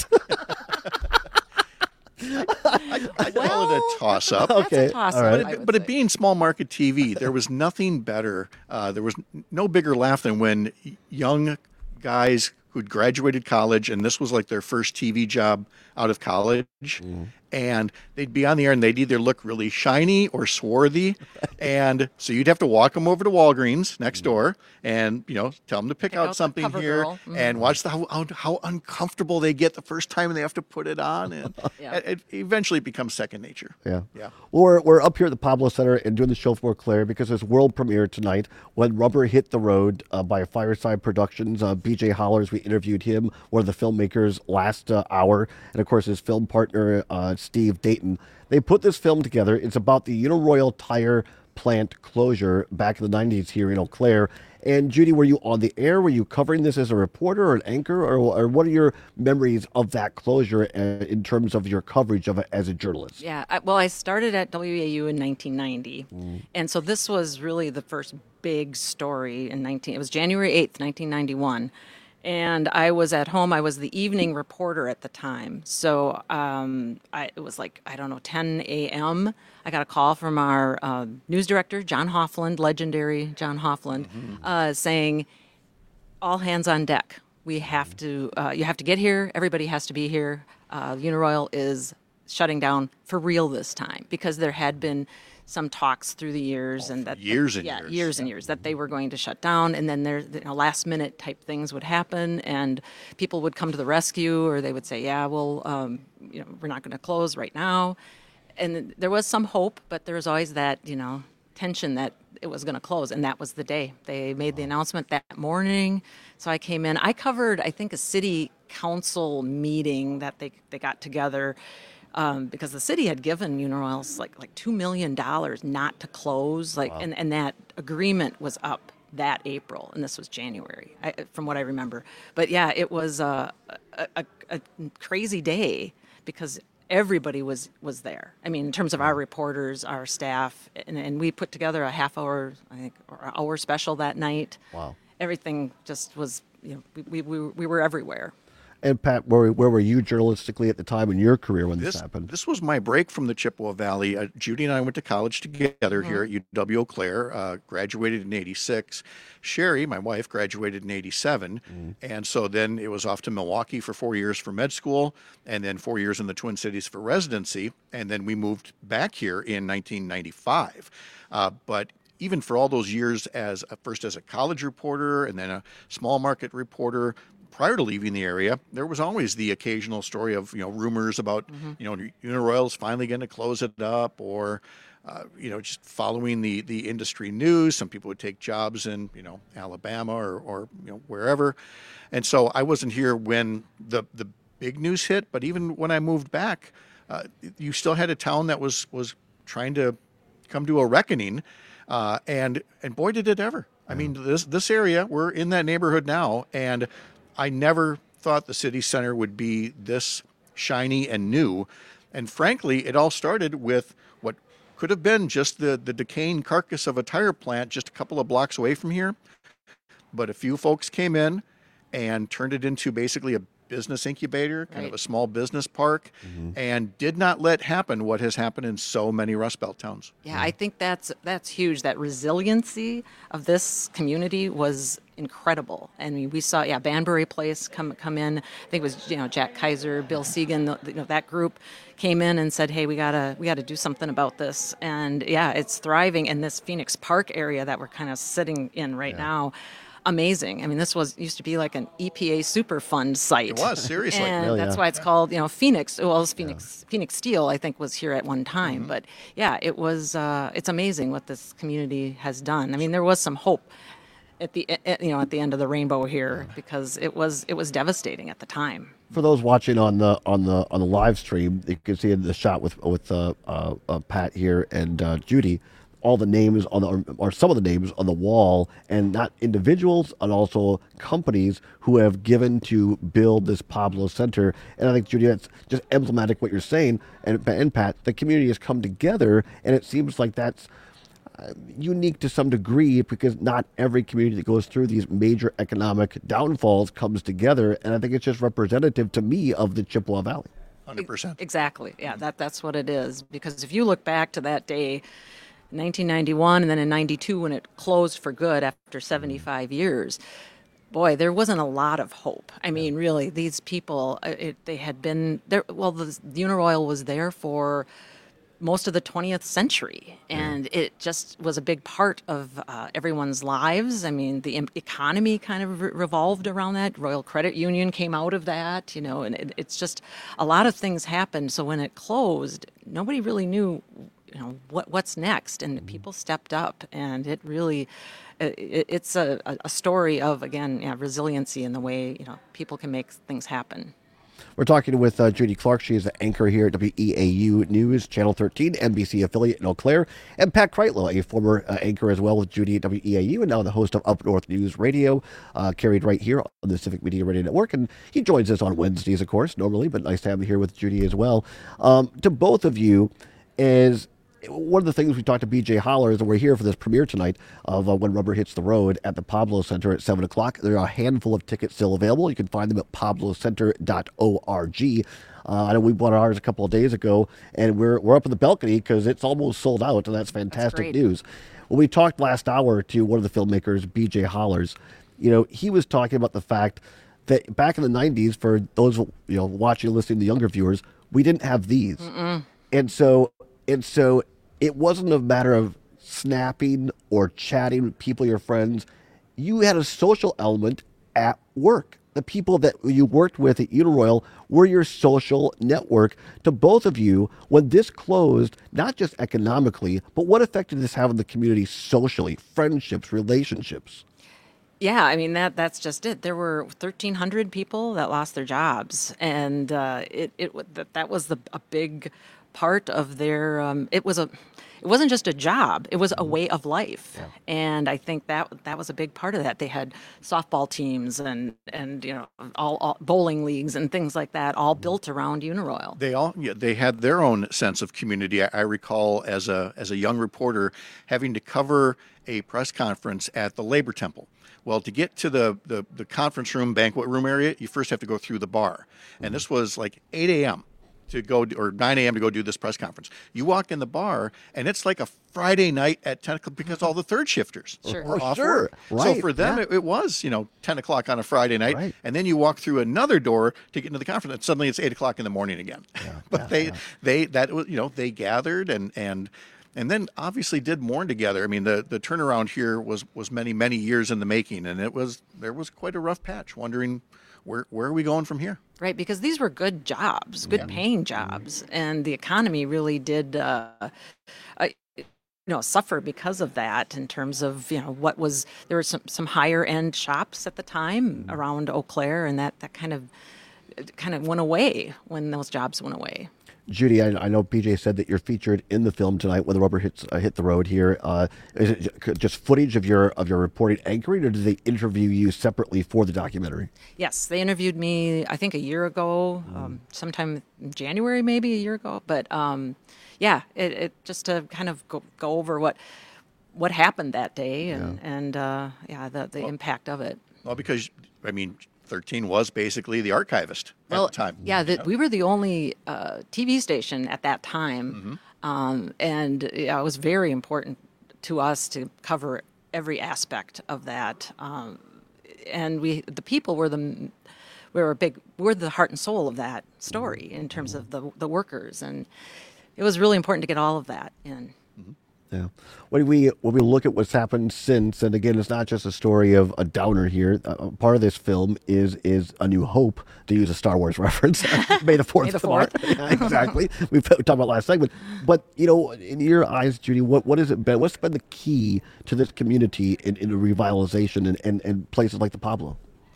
I call it a toss-up. Okay, toss-up, all right. But it being small market TV, there was nothing better. There was no bigger laugh than when young guys who'd graduated college, and this was like their first TV job out of college, and they'd be on the air and they'd either look really shiny or swarthy, and so you'd have to walk them over to Walgreens next door and tell them to pick out something here and watch how uncomfortable they get the first time they have to put it on, and it eventually becomes second nature. Yeah. Yeah. Well, we're up here at the Pablo Center and doing the show for Claire because it's world premiere tonight, When Rubber Hit the Road by Fireside Productions. BJ Hollers, we interviewed him, one of the filmmakers, last hour, and of course his film partner Steve Dayton. They put this film together. It's about the Uniroyal tire plant closure back in the 90s here in Eau Claire. And Judy, were you on the air? Were you covering this as a reporter or an anchor? Or what are your memories of that closure in terms of your coverage of it as a journalist? Yeah, I started at WEAU in 1990. And so this was really the first big story it was January 8th, 1991. And I was at home. I was the evening reporter at the time. So it was 10 a.m. I got a call from our news director, John Hoffland, legendary John Hoffland, saying, all hands on deck. We have to, you have to get here. Everybody has to be here. Uniroyal is shutting down for real this time because there had been some talks through the years and that years and years that they were going to shut down, and then there last minute type things would happen and people would come to the rescue, or they would say, we're not going to close right now. And there was some hope, but there was always that tension that it was going to close, and that was the day they made the announcement that morning. So I came in. I covered, I think, a city council meeting that they got together. Because the city had given Uniroyal like $2 million not to close, and that agreement was up that April, and this was January, from what I remember. But yeah, it was a crazy day because everybody was there. I mean, in terms of our reporters, our staff, and we put together a half hour, I think, or hour special that night. Wow! Everything just was, we were everywhere. And Pat, where were you journalistically at the time in your career when this happened? This was my break from the Chippewa Valley. Judy and I went to college together here at UW Eau Claire, graduated in 86. Sherry, my wife, graduated in 87. And so then it was off to Milwaukee for 4 years for med school, and then 4 years in the Twin Cities for residency. And then we moved back here in 1995. But even for all those years, first as a college reporter and then a small market reporter, prior to leaving the area, there was always the occasional story of rumors about Uniroyal's finally going to close it up, or just following the industry news. Some people would take jobs in Alabama or wherever, and so I wasn't here when the big news hit. But even when I moved back, you still had a town that was trying to come to a reckoning, and boy did it ever. I mean, this area, we're in that neighborhood now, and I never thought the city center would be this shiny and new. And frankly, it all started with what could have been just the decaying carcass of a tire plant just a couple of blocks away from here. But a few folks came in and turned it into basically a business incubator, kind of a small business park, and did not let happen what has happened in so many Rust Belt towns. Yeah, I think that's huge. That resiliency of this community was incredible. I mean, we saw Banbury Place come in. I think it was Jack Kaiser, Bill Segan, that group came in and said, "Hey, we gotta do something about this." And it's thriving. And this Phoenix Park area that we're kind of sitting in right now. Amazing. I mean, this used to be like an EPA Superfund site. It was, seriously. And that's why it's called, Phoenix. Well, it's Phoenix Steel, I think, was here at one time. But it was. It's amazing what this community has done. I mean, there was some hope at the end of the rainbow here because it was devastating at the time. For those watching on the live stream, you can see in the shot with Pat here and Judy, all the names or some of the names on the wall, and not individuals, and also companies who have given to build this Pablo Center. And I think, Judy, that's just emblematic what you're saying. And Pat, the community has come together, and it seems like that's unique to some degree because not every community that goes through these major economic downfalls comes together. And I think it's just representative to me of the Chippewa Valley. 100%. Exactly. Yeah, that's what it is. Because if you look back to that day, 1991, and then in 92 when it closed for good after 75 years, boy, there wasn't a lot of hope. I mean, really, these people, they had been there. Well, the Uniroyal was there for most of the 20th century, and it just was a big part of everyone's lives. I mean, the economy kind of revolved around that. Royal Credit Union came out of that, and it's just a lot of things happened. So when it closed, nobody really knew what's next, and people stepped up, and it really it's a story of, again, resiliency in the way people can make things happen. We're talking with Judy Clark. She is the anchor here at WEAU News, Channel 13, NBC affiliate in Eau Claire, and Pat Kreitlow, a former anchor as well with Judy at WEAU, and now the host of Up North News Radio, carried right here on the Civic Media Radio Network. And he joins us on Wednesdays, of course, normally, but nice to have him here with Judy as well. To both of you, is one of the things we talked to BJ Hollers, and we're here for this premiere tonight of When Rubber Hits the Road at the Pablo Center at 7 o'clock. There are a handful of tickets still available. You can find them at pablocenter.org. I know we bought ours a couple of days ago, and we're up in the balcony because it's almost sold out, and that's fantastic news. When we talked last hour to one of the filmmakers, BJ Hollers, he was talking about the fact that back in the 90s, for those watching and listening to younger viewers, we didn't have these. And so it wasn't a matter of snapping or chatting with people, your friends. You had a social element at work. The people that you worked with at Uniroyal were your social network. To both of you, when this closed, not just economically, but what effect did this have on the community socially, friendships, relationships? Yeah, I mean, that's just it. There were 1,300 people that lost their jobs, and that was a big part of their. It wasn't just a job; it was a way of life, and I think that was a big part of that. They had softball teams and all bowling leagues and things like that, all built around Uniroyal. They had their own sense of community. I recall as a young reporter having to cover a press conference at the Labor Temple. Well, to get to the conference room, banquet room area, you first have to go through the bar. And this was like 8 a.m. to go, or 9 a.m. to go do this press conference. You walk in the bar, and it's like a Friday night at 10 o'clock because all the third shifters were off work. Right. So for them, it was 10 o'clock on a Friday night, and then you walk through another door to get into the conference, and suddenly it's 8 o'clock in the morning again. But they gathered and then obviously did mourn together. I mean, the turnaround here was many, many years in the making, and there was quite a rough patch, wondering where are we going from here? Right, because these were good jobs, good paying jobs, and the economy really did suffer because of that in terms of there were some higher end shops at the time around Eau Claire, and that kind of went away when those jobs went away. Judy, I know PJ said that you're featured in the film tonight when the rubber hit the road here. Is it just footage of your reporting anchoring, or did they interview you separately for the documentary? Yes, they interviewed me, I think, a year ago, sometime in January, maybe a year ago. But it just to kind of go over what happened that day and the impact of it. Well, because, I mean, 13 was basically the archivist at the time. Yeah, we were the only TV station at that time, and it was very important to us to cover every aspect of that. And the people were we're the heart and soul of that story in terms of the workers, and it was really important to get all of that in. Yeah. When we look at what's happened since, and again, it's not just a story of a downer here. Part of this film is A New Hope, to use a Star Wars reference. May the 4th. May the 4th. Yeah, exactly. We talked about last segment. But, in your eyes, Judy, what has it been? What's been the key to this community in revitalization and places like the Pablo?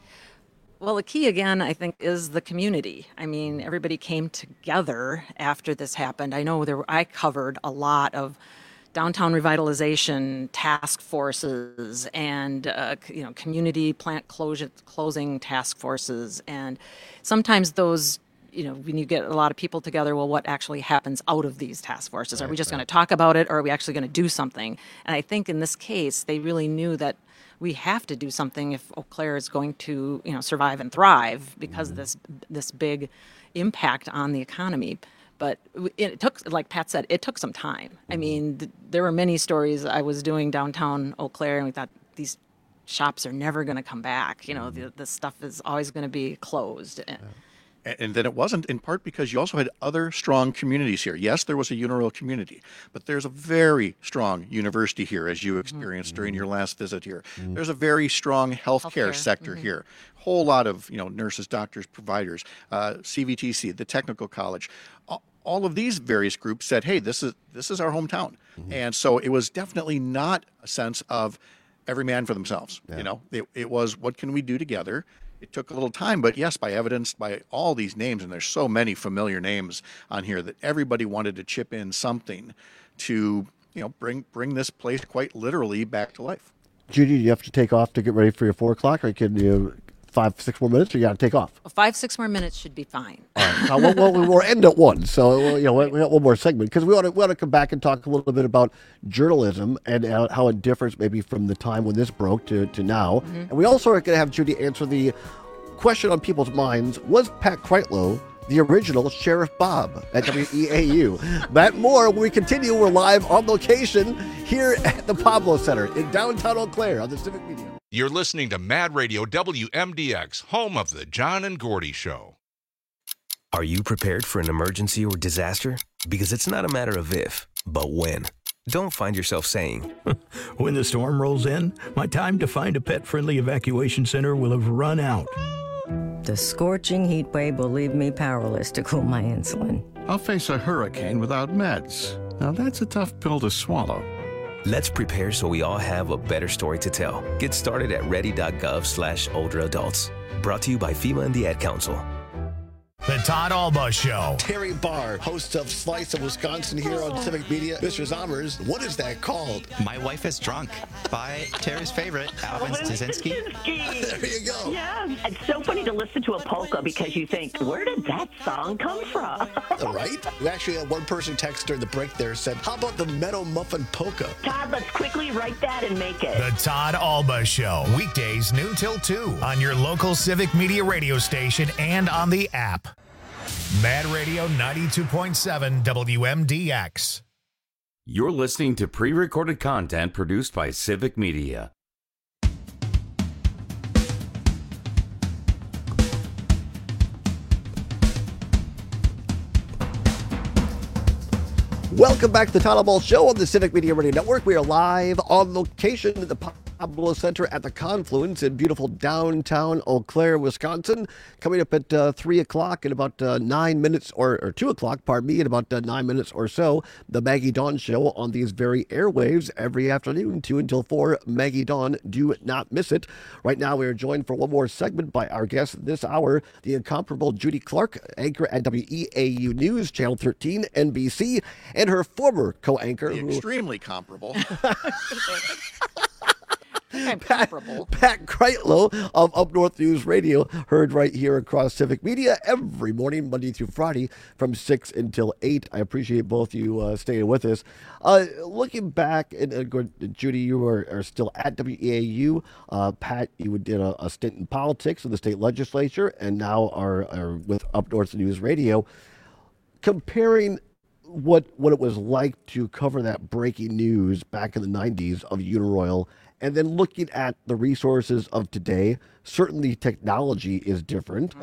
Well, the key, again, I think, is the community. I mean, everybody came together after this happened. I know I covered a lot of downtown revitalization task forces and community plant closing task forces, and sometimes those, when you get a lot of people together, well, what actually happens out of these task forces? Are we just going to talk about it, or are we actually going to do something? And I think in this case, they really knew that we have to do something if Eau Claire is going to survive and thrive because of this big impact on the economy. But it took, like Pat said, it took some time. I mean, there were many stories I was doing downtown Eau Claire, and we thought these shops are never going to come back. The stuff is always going to be closed. And then it wasn't, in part because you also had other strong communities here. Yes, there was a Uniroyal community, but there's a very strong university here, as you experienced during your last visit here. There's a very strong healthcare sector here. Whole lot of nurses, doctors, providers, CVTC, the technical college. All of these various groups said, hey, this is our hometown. And so it was definitely not a sense of every man for themselves. It was, what can we do together? It took a little time, but yes, by evidenced by all these names, and there's so many familiar names on here, that everybody wanted to chip in something to bring this place quite literally back to life. Judy, do you have to take off to get ready for your 4 o'clock, or can you 5-6 more minutes, or you got to take off? 5-6 more minutes should be fine. All right. We'll end at 1, so we got one more segment, because we want to come back and talk a little bit about journalism and how it differs maybe from the time when this broke to now. And we also are going to have Judy answer the question on people's minds: was Pat Kreitlow the original Sheriff Bob at WEAU? That more when we continue. We're live on location here at the Pablo Center in downtown Eau Claire on the Civic Media. You're listening to Mad Radio WMDX, home of the John and Gordy Show. Are you prepared for an emergency or disaster? Because it's not a matter of if, but when. Don't find yourself saying, when the storm rolls in, my time to find a pet-friendly evacuation center will have run out. The scorching heat wave will leave me powerless to cool my insulin. I'll face a hurricane without meds. Now that's a tough pill to swallow. Let's prepare so we all have a better story to tell. Get started at ready.gov/older adults. Brought to you by FEMA and the Ad Council. The Todd Alba Show. Terry Barr, host of Slice of Wisconsin here on Civic Media. Mr. Zommers, what is that called? My Wife is Drunk by Terry's favorite, Alvin Stasinski. There you go. Yeah, it's so funny to listen to a polka because you think, where did that song come from? Right? We actually had one person text during the break there said, how about the Meadow Muffin Polka? Todd, let's quickly write that and make it. The Todd Alba Show. Weekdays noon till 2 on your local Civic Media radio station and on the app. Mad Radio 92.7 WMDX. You're listening to pre-recorded content produced by Civic Media. Welcome back to the Todd Alba Show on the Civic Media Radio Network. We are live on location at the Pablo Center at the Confluence in beautiful downtown Eau Claire, Wisconsin. Coming up at 3 o'clock in about 9 minutes, or 2 o'clock, pardon me, in about 9 minutes or so, the Maggie Dawn Show on these very airwaves every afternoon, 2 until 4. Maggie Dawn, do not miss it. Right now, we are joined for one more segment by our guest this hour, the incomparable Judy Clark, anchor at WEAU News, Channel 13, NBC, and her former co-anchor. Extremely comparable. I'm comparable. Pat Kreitlow of Up North News Radio, heard right here across Civic Media every morning, Monday through Friday, from 6 until 8. I appreciate both you staying with us. Looking back, and Judy, you are still at WEAU. Pat, you did a stint in politics in the state legislature, and now are with Up North News Radio. Comparing what it was like to cover that breaking news back in the 90s of Uniroyal, and then looking at the resources of today, certainly technology is different,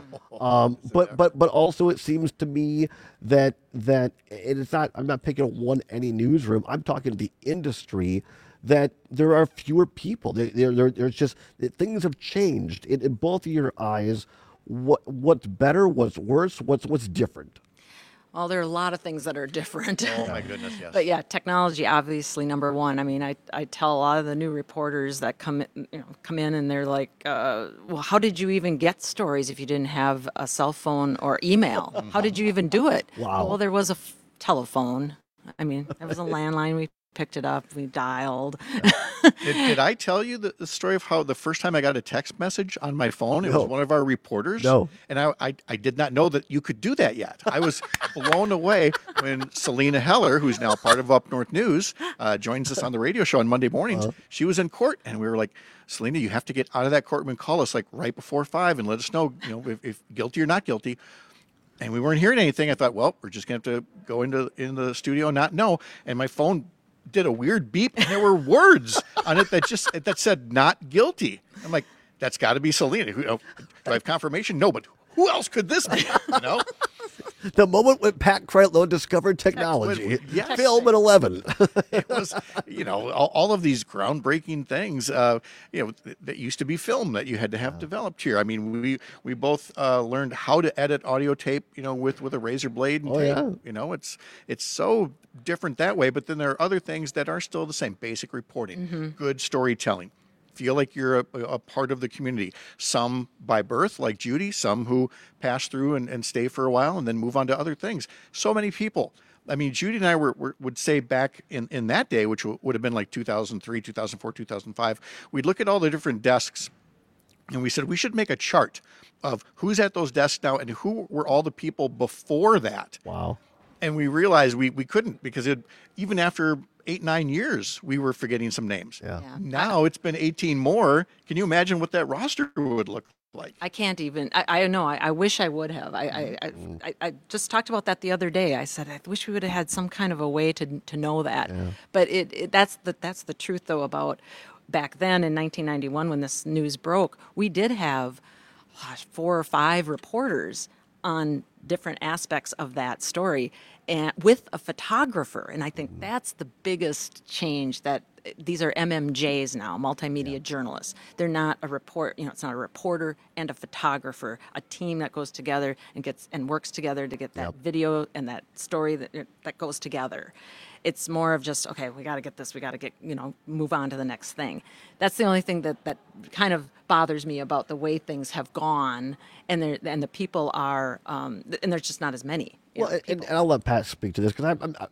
but also it seems to me that it's not. I'm not picking on any newsroom. I'm talking to the industry. That there are fewer people. There's just things have changed in both of your eyes. What's better? What's worse? What's different? Well, there are a lot of things that are different. Oh my goodness, yes. But yeah, technology obviously number one. I mean, I tell a lot of the new reporters that come in and they're like, well, how did you even get stories if you didn't have a cell phone or email? How did you even do it? Wow. Well, there was a telephone. I mean, there was a landline. We picked it up. We dialed. Did I tell you the story of how the first time I got a text message on my phone, it No. was one of our reporters? No. And I did not know that you could do that yet. I was blown away when Selena Heller, who's now part of Up North News, joins us on the radio show on Monday mornings. She was in court, and we were like, Selena, you have to get out of that courtroom and call us like right before 5 and let us know, if guilty or not guilty. And we weren't hearing anything. I thought, well, we're just going to have to go into the studio and not know. And my phone did a weird beep, and there were words on it that said not guilty. I'm like, that's got to be Selena. Do I have confirmation? No, but who else could this be? The moment when Pat Kreitlow discovered technology, Yes. film at 11. It was, all of these groundbreaking things, that used to be film that you had to have developed here. I mean, we both learned how to edit audio tape, with a razor blade and tape. Yeah. It's so different that way, but then there are other things that are still the same. Basic reporting, good storytelling. Feel like you're a part of the community. Some by birth, like Judy, some who pass through and stay for a while and then move on to other things. So many people. I mean, Judy and I would say back in that day, which would have been like 2003, 2004, 2005, we'd look at all the different desks and we said we should make a chart of who's at those desks now and who were all the people before that. Wow. And we realized we couldn't because even after 8-9 years, we were forgetting some names. Yeah. Now it's been 18 more. Can you imagine what that roster would look like? I can't even. I know. I wish I would have. I just talked about that the other day. I said I wish we would have had some kind of a way to know that. Yeah. But that's the truth though about back then in 1991 when this news broke. We did have 4 or 5 reporters on different aspects of that story and with a photographer. And I think that's the biggest change, that these are MMJs now, multimedia journalists. They're not a report, it's not a reporter and a photographer, a team that goes together and works together to get that video and that story that goes together. It's more of just, okay, we got to get this, we got to get, move on to the next thing. That's the only thing that kind of bothers me about the way things have gone, and the people are, and there's just not as many. Well, and I'll let Pat speak to this because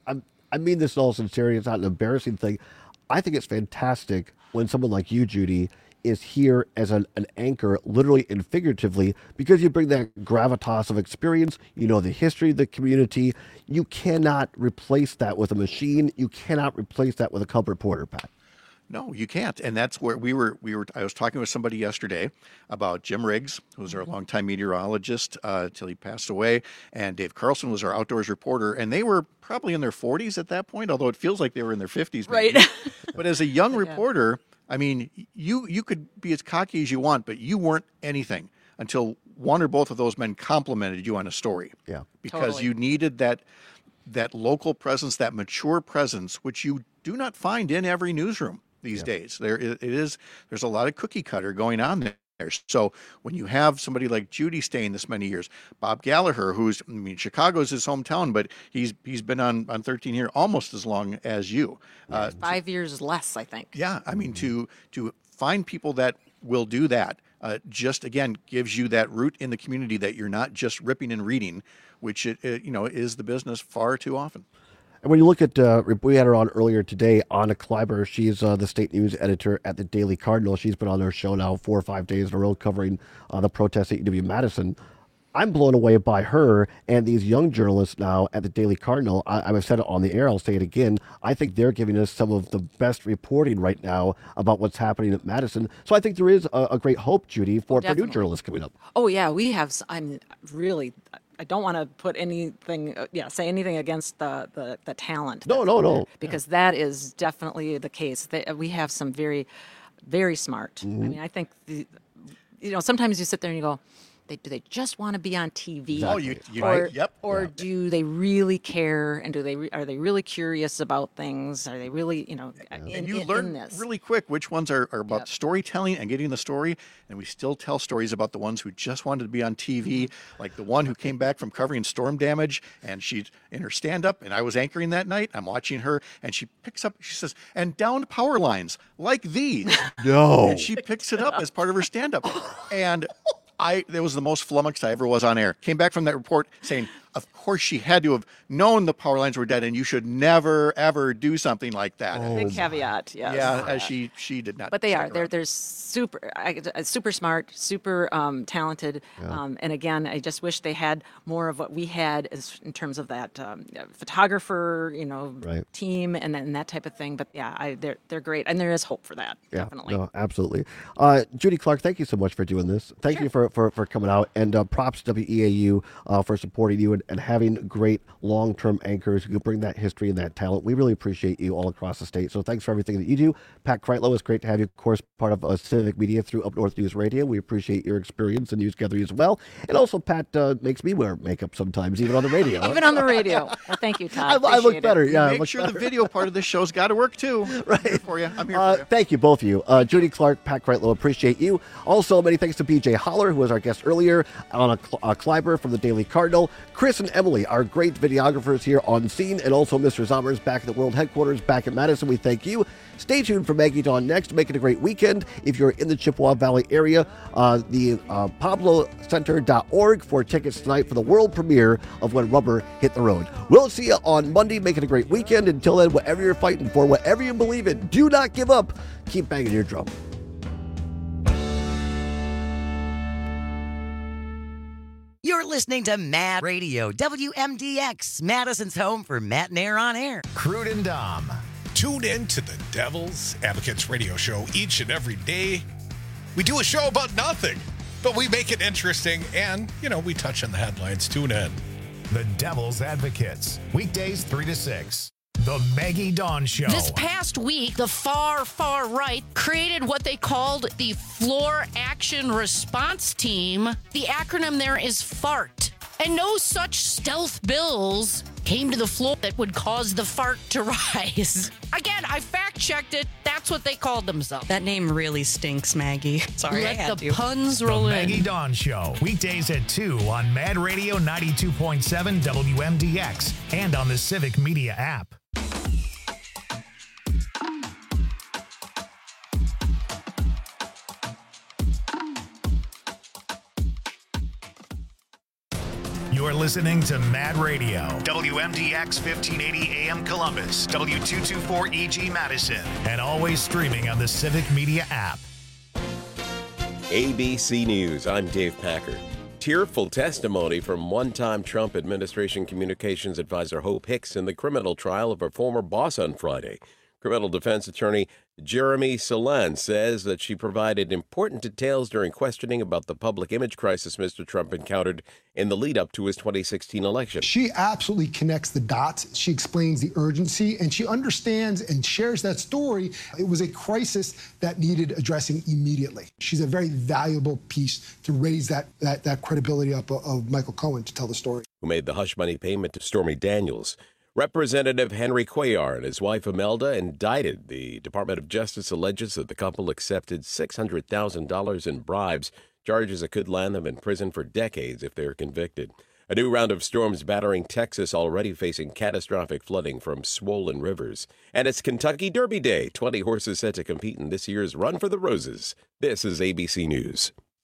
I mean this in all sincerity. It's not an embarrassing thing. I think it's fantastic when someone like you, Judy, is here as an anchor, literally and figuratively, because you bring that gravitas of experience, the history of the community. You cannot replace that with a machine. You cannot replace that with a cub reporter, Pat. No, you can't. And that's where I was talking with somebody yesterday about Jim Riggs, who's our longtime meteorologist till he passed away, and Dave Carlson was our outdoors reporter, and they were probably in their 40s at that point, although it feels like they were in their 50s. Maybe. Right. But as a young reporter, I mean, you could be as cocky as you want, but you weren't anything until one or both of those men complimented you on a story. Yeah. Because you needed that local presence, that mature presence, which you do not find in every newsroom these days. There's a lot of cookie cutter going on there. So when you have somebody like Judy staying this many years, Bob Gallagher, Chicago's his hometown, but he's been on 13 here almost as long as you. 5 years less, I think. Yeah, I mean to find people that will do that just again gives you that root in the community that you're not just ripping and reading, which is the business far too often. And when you look at, we had her on earlier today, Anna Kleiber. She's the state news editor at the Daily Cardinal. She's been on their show now 4 or 5 days in a row covering the protests at UW-Madison. I'm blown away by her and these young journalists now at the Daily Cardinal. I've said it on the air. I'll say it again. I think they're giving us some of the best reporting right now about what's happening at Madison. So I think there is a great hope, Judy, for new journalists coming up. Oh, yeah, we have. I'm really. I don't want to put anything, say anything against the talent. No. Because that is definitely the case. We have some very, very smart. Mm-hmm. I mean, I think, sometimes you sit there and you go, do they just want to be on TV? Exactly. Or do they really care? And are they really curious about things? Are they really, And you learn really quick which ones are about storytelling and getting the story. And we still tell stories about the ones who just wanted to be on TV, like the one who came back from covering storm damage, and she's in her stand-up, and I was anchoring that night. I'm watching her, and she picks up, she says, and downed power lines like these. No. And she picks it up as part of her stand-up. And it was the most flummoxed I ever was on air. Came back from that report saying, of course she had to have known the power lines were dead, and you should never, ever do something like that. Big caveat, yes. Yeah, as she did not. But they are. They're super smart, super talented. Yeah. And again, I just wish they had more of what we had in terms of that photographer, team and that type of thing. But yeah, they're great. And there is hope for that, definitely. No, absolutely. Judy Clark, thank you so much for doing this. Thank you for coming out. And props to WEAU for supporting you and having great long-term anchors who bring that history and that talent. We really appreciate you all across the state. So thanks for everything that you do. Pat Kreitlow, it's great to have you, of course, part of Civic Media through Up North News Radio. We appreciate your experience in news gathering as well. And also, Pat makes me wear makeup sometimes, even on the radio. Even on the radio. Well, thank you, Todd. I look better. Yeah, Make sure the video part of this show's got to work too. Right. I'm here for you. I'm here for you. Thank you, both of you. Judy Clark, Pat Kreitlow, appreciate you. Also, many thanks to BJ Holler, who was our guest earlier, Anna Kleiber from the Daily Cardinal, Chris and Emily, our great videographers here on scene, and also Mr. Zommers back at the World Headquarters back in Madison. We thank you. Stay tuned for Maggie Dawn next. Make it a great weekend. If you're in the Chippewa Valley area, the PabloCenter.org for tickets tonight for the world premiere of When Rubber Hit the Road. We'll see you on Monday. Make it a great weekend. Until then, whatever you're fighting for, whatever you believe in, do not give up. Keep banging your drum. You're listening to Mad Radio, WMDX, Madison's home for Matt and Air on Air. Crude and Dom. Tune in to the Devil's Advocates radio show each and every day. We do a show about nothing, but we make it interesting and, we touch on the headlines. Tune in. The Devil's Advocates, weekdays 3 to 6. The Maggie Dawn Show. This past week, the far right created what they called the Floor Action Response Team. The acronym there is FART. And no such stealth bills came to the floor that would cause the fart to rise. Again, I fact-checked it. That's what they called themselves. That name really stinks, Maggie. Sorry, I had Let the to. puns roll The in. Maggie Dawn Show, weekdays at 2 on Mad Radio 92.7 WMDX and on the Civic Media app. You're listening to Mad Radio, WMDX 1580 AM Columbus, W224EG Madison, and always streaming on the Civic Media app. ABC News, I'm Dave Packard. Tearful testimony from one-time Trump administration communications advisor Hope Hicks in the criminal trial of her former boss on Friday. Criminal defense attorney Jeremy Solan says that she provided important details during questioning about the public image crisis Mr. Trump encountered in the lead-up to his 2016 election. She absolutely connects the dots. She explains the urgency, and she understands and shares that story. It was a crisis that needed addressing immediately. She's a very valuable piece to raise that credibility up of Michael Cohen to tell the story. Who made the hush money payment to Stormy Daniels. Representative Henry Cuellar and his wife Imelda indicted. The Department of Justice alleges that the couple accepted $600,000 in bribes, charges that could land them in prison for decades if they're convicted. A new round of storms battering Texas, already facing catastrophic flooding from swollen rivers. And it's Kentucky Derby Day. 20 horses set to compete in this year's Run for the Roses. This is ABC News.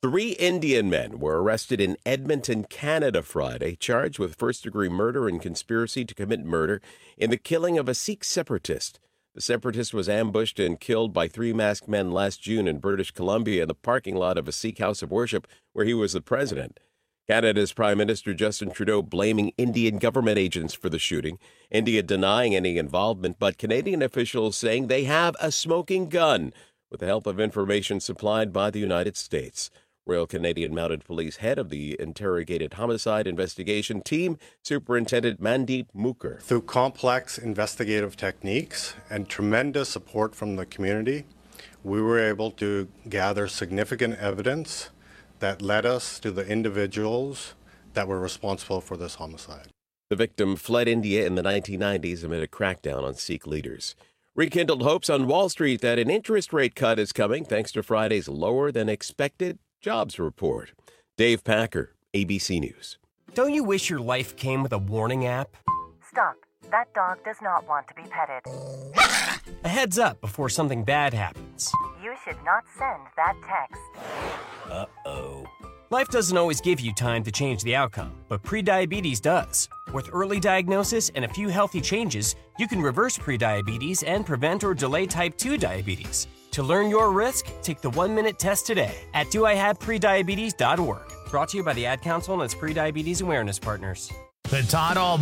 3 Indian men were arrested in Edmonton, Canada Friday, charged with first-degree murder and conspiracy to commit murder in the killing of a Sikh separatist. The separatist was ambushed and killed by 3 masked men last June in British Columbia in the parking lot of a Sikh house of worship where he was the president. Canada's Prime Minister Justin Trudeau blaming Indian government agents for the shooting, India denying any involvement, but Canadian officials saying they have a smoking gun with the help of information supplied by the United States. Royal Canadian Mounted Police head of the Interrogated Homicide Investigation Team, Superintendent Mandeep Mooker. Through complex investigative techniques and tremendous support from the community, we were able to gather significant evidence that led us to the individuals that were responsible for this homicide. The victim fled India in the 1990s amid a crackdown on Sikh leaders. Rekindled hopes on Wall Street that an interest rate cut is coming thanks to Friday's lower-than-expected jobs report. Dave Packer, ABC News. Don't you wish your life came with a warning app? Stop. That dog does not want to be petted. A heads up before something bad happens. You should not send that text. Uh-oh. Life doesn't always give you time to change the outcome, but prediabetes does. With early diagnosis and a few healthy changes, you can reverse prediabetes and prevent or delay type 2 diabetes. To learn your risk, take the 1-minute test today at doihaveprediabetes.org. Brought to you by the Ad Council and its prediabetes awareness partners. The Todd All